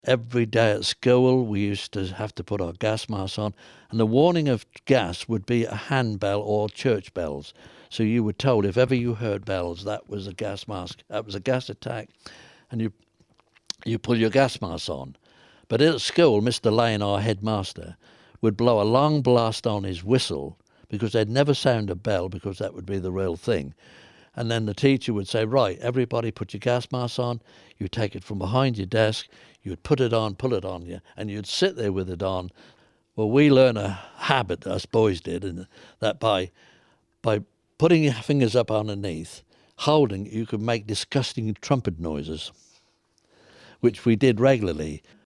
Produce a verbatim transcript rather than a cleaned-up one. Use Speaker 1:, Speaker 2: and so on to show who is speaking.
Speaker 1: Every day at school, we used to have to put our gas masks on, and the warning of gas would be a handbell or church bells. So you were told if ever you heard bells, that was a gas mask, that was a gas attack, and you you pull your gas mask on. But at school, Mister Lane, our headmaster, would blow a long blast on his whistle because they'd never sound a bell because that would be the real thing. And then the teacher would say, right, everybody put your gas mask on. You take it from behind your desk. You'd put it on, pull it on you, and you'd sit there with it on. Well, we learn a habit, us boys did, and that by by putting your fingers up underneath, holding, you could make disgusting trumpet noises, which we did regularly.